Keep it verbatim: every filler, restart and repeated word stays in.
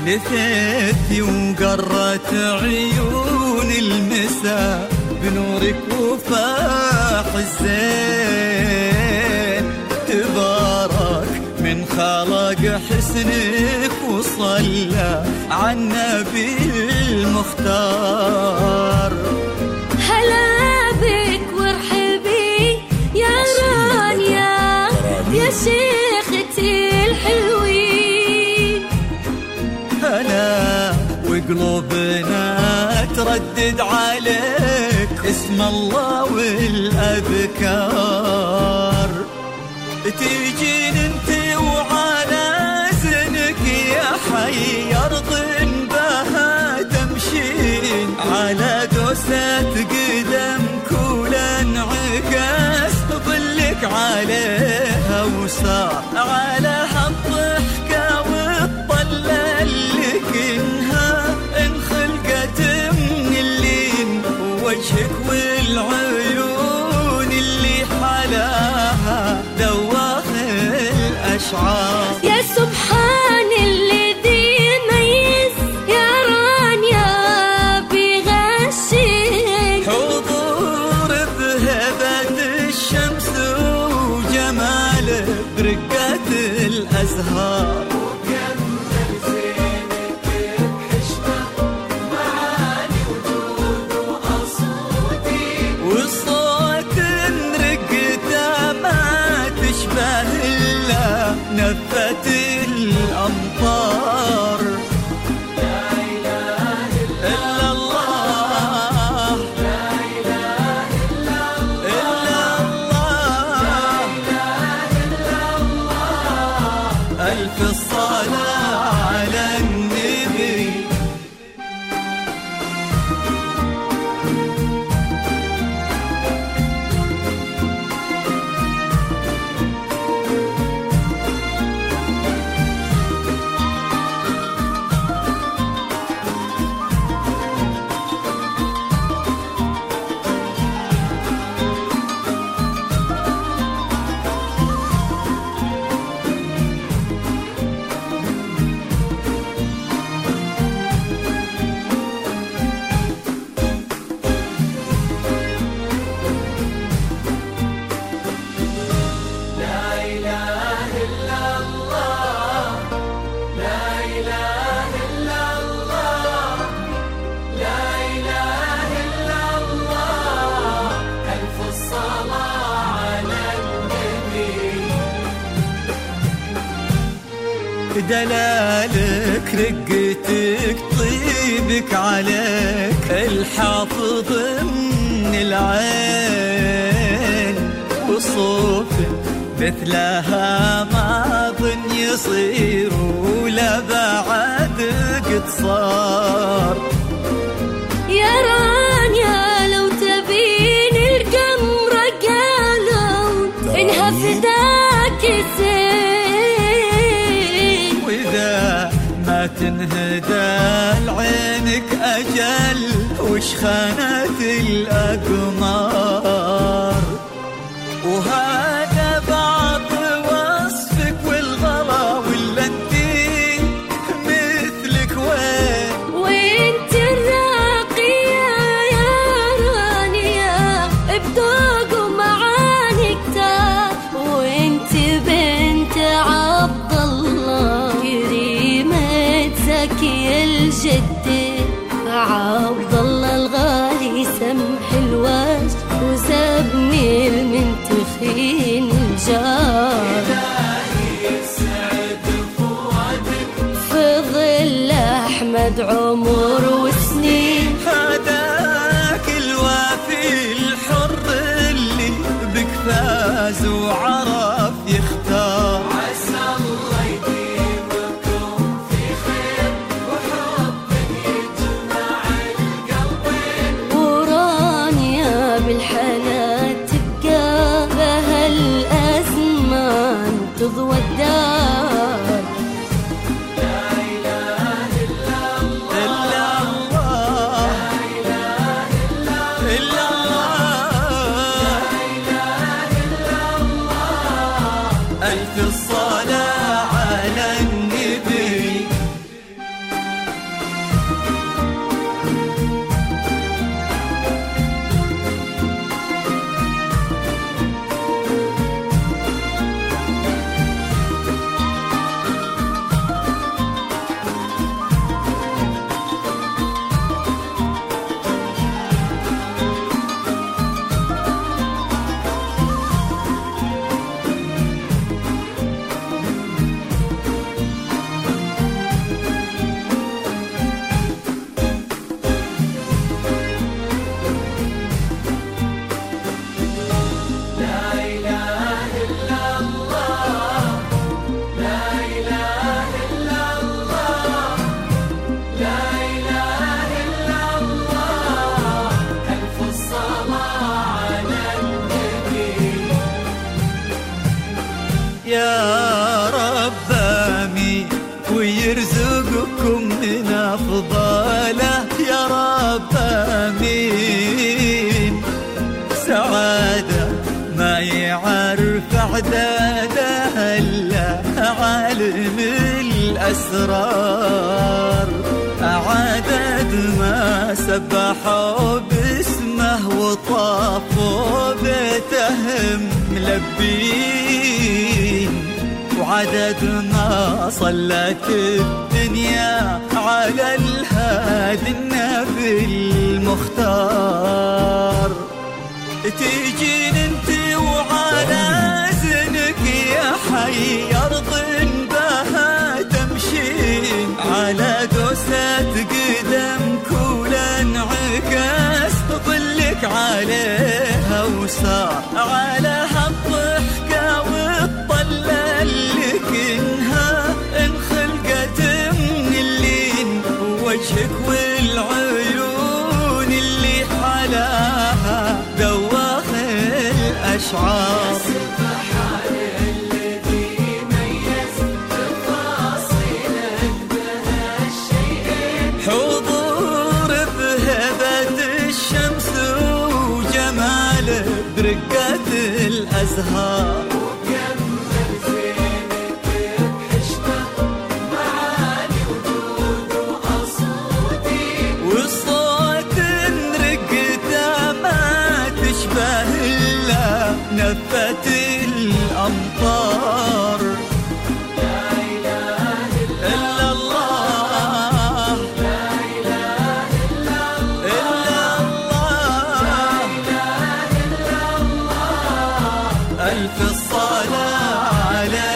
لثيتي وقرت عيون المساء بنورك وفاح الزين. تبارك من خلق حسنك وصلى على النبي المختار. هلا بك وارحبي يا رانيا يا شيختي الحلوين. هلا وقلوبنا تردد عليك اسم الله والأذكار. تيجين انت وعلى زنك يا حي أرض بها تمشين على دوسة قدم كل انعكاس ظلك عليها وصار على هالضحكة والطلة اللي كنها انخلقت من اللين وجهك والعيون اللي حلاها دواخ الأشعار. يا سبحان الذي يميز يا رانيا بغشك حضور بهبة الشمس وجماله برقة الأزهار. نفت الأمطار. لا إله إلا الله لا إله إلا الله لا إله إلا الله. ألف الصلاة على النبي. دلالك رقتك طيبك عليك الحافظ من العين. وصوفك مثلها ما ظن يصير ولا بعد قد صار. يا رانيا لو تبين القمر قالوا إنها فداك زين. وإذا ما تنهدى لعينك أجل وش خانت الأقمار. وهذا بعض وصفك والغلا ولا انتي مثلك وين. وانت الراقية يا رانيا بذوق ومعاني كتار. وانت بنت عبد الله كريمة زكي الجدة عبد الله الغالي سمح الوجه وزبني المنتخين الجار. في ظل أحمد عمر وسنين هداك الوافي الحر اللي بك فاز وعرف يختار. عسى الله يديمكم في خير وحب يجمع القلبين. ورانيا بالحلا تبقى بهالأزمان تضوى الدار. لا إله إلا الله لا إله إلا الله لا إله إلا الله. ألف الصلاة على النبي. يا رب آمين، ويرزقكم من أفضاله يا رب آمين. سعادة ما يعرف عدادها إلا عالم الأسرار، عدد ما سبحوا باسمه وطافوا بيتهم ملبين، وعدد ما صلت الدنيا على الهادي النبي المختار. تيجين انت وعلى زنك يا حي أرض بها تمشين، على دوسة قدم كولا انعكاس ظلك عليها وصار، على هالضحكة والطلة اللي كنها انخلقت من اللين، وجهك والعيون اللي حلاها دواخ الأشعار. حضور بهبة الشمس وجماله برقة الأزهار، وكمل زينك بحشمة معاني وجود وأصوتي، والصوت رقته ما تشبه إلا نفة الأمطار. ألف الصلاة على